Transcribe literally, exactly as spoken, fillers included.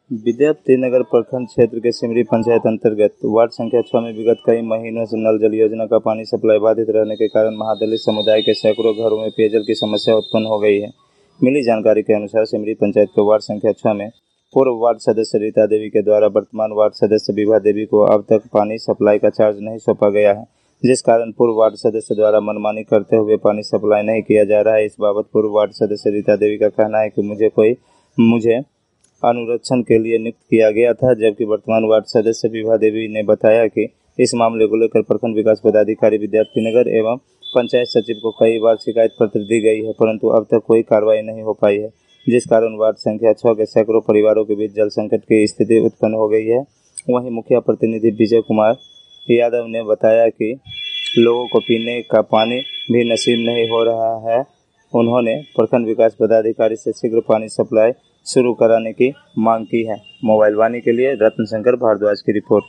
विद्यापतिनगर प्रखंड क्षेत्र के सिमरी पंचायत अंतर्गत वार्ड संख्या छह में विगत कई महीनों से नल जल योजना का पानी सप्लाई बाधित रहने के कारण महादलित समुदाय के सैकड़ों घरों में पेयजल की समस्या उत्पन्न हो गई है। मिली जानकारी के अनुसार सिमरी पंचायत के वार्ड संख्या छह में पूर्व वार्ड सदस्य रीता देवी के द्वारा वर्तमान वार्ड सदस्य विभा देवी को अब तक पानी सप्लाई का चार्ज नहीं सौंपा गया है, जिस कारण पूर्व वार्ड सदस्य द्वारा मनमानी करते हुए पानी सप्लाई नहीं किया जा रहा है। इस बाबत पूर्व वार्ड सदस्य रीता देवी का कहना है कि मुझे कोई मुझे अनुरक्षण के लिए नियुक्त किया गया था, जबकि वर्तमान वार्ड सदस्य विभा देवी ने बताया कि इस मामले को लेकर प्रखंड विकास पदाधिकारी विद्यापतिनगर एवं पंचायत सचिव को कई बार शिकायत पत्र दी गई है, परंतु अब तक कोई कार्रवाई नहीं हो पाई है, जिस कारण वार्ड संख्या छह के सैकड़ों परिवारों के बीच जल संकट की स्थिति उत्पन्न हो गई है। वहीं मुखिया प्रतिनिधि विजय कुमार यादव ने बताया कि लोगों को पीने का पानी भी नसीब नहीं हो रहा है। उन्होंने प्रखंड विकास पदाधिकारी से शीघ्र पानी सप्लाई शुरू कराने की मांग की है। मोबाइल वाणी के लिए रत्न शंकर भारद्वाज की रिपोर्ट।